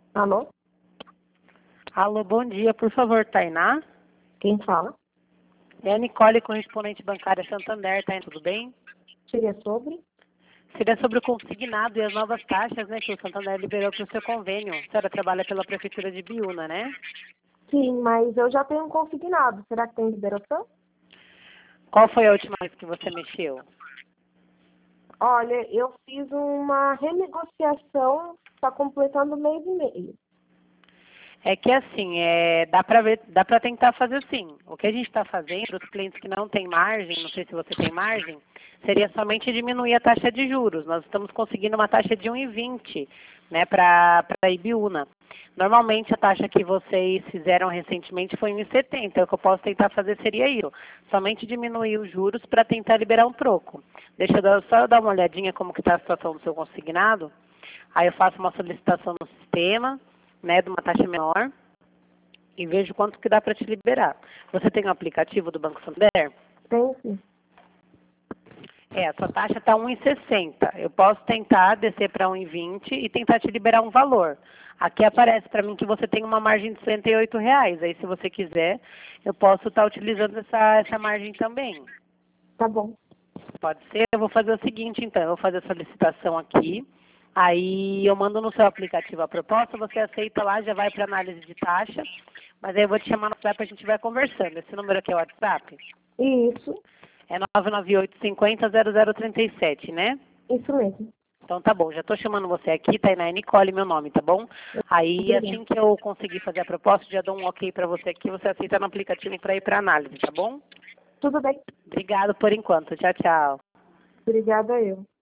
Alô? Alô, bom dia. Por favor, Tainá? Quem fala? É a Nicole, correspondente bancária Santander, Tainá, tudo bem? Seria sobre? Seria sobre o consignado e as novas taxas, né, que o Santander liberou para o seu convênio. A senhora trabalha pela Prefeitura de Biúna, né? Sim, mas eu já tenho um consignado. Será que tem liberação? Qual foi a última vez que você mexeu? Olha, eu fiz uma renegociação, está completando mês e meio. É que assim, dá para ver, dá para tentar fazer assim. O que a gente está fazendo, para os clientes que não têm margem, não sei se você tem margem, seria somente diminuir a taxa de juros. Nós estamos conseguindo uma taxa de 1,20, né, para a Ibiúna. Normalmente a taxa que vocês fizeram recentemente foi 1,70. O que eu posso tentar fazer seria isso, somente diminuir os juros para tentar liberar um troco. Deixa eu só dar uma olhadinha como que está a situação do seu consignado. Aí eu faço uma solicitação no sistema, né, de uma taxa menor e vejo quanto que dá para te liberar. Você tem o aplicativo do Banco Santander? Tem sim. A sua taxa está 1,60. Eu posso tentar descer para 1,20 e tentar te liberar um valor. Aqui aparece para mim que você tem uma margem de R$ 68. Aí, se você quiser, eu posso estar utilizando essa margem também. Tá bom. Pode ser? Eu vou fazer o seguinte, então. Eu vou fazer a solicitação aqui. Aí eu mando no seu aplicativo a proposta, você aceita lá, já vai para análise de taxa. Mas aí eu vou te chamar no WhatsApp e a gente vai conversando. Esse número aqui é o WhatsApp? Isso, É 998-50-0037, né? isso mesmo. Então tá bom, já estou chamando você aqui, Tainá Nicole, meu nome, tá bom? Aí Obrigada. assim que eu conseguir fazer a proposta, já dou um ok para você aqui, você aceita no aplicativo para ir para análise, tá bom? Tudo bem. Obrigado por enquanto, tchau, tchau. Obrigada eu.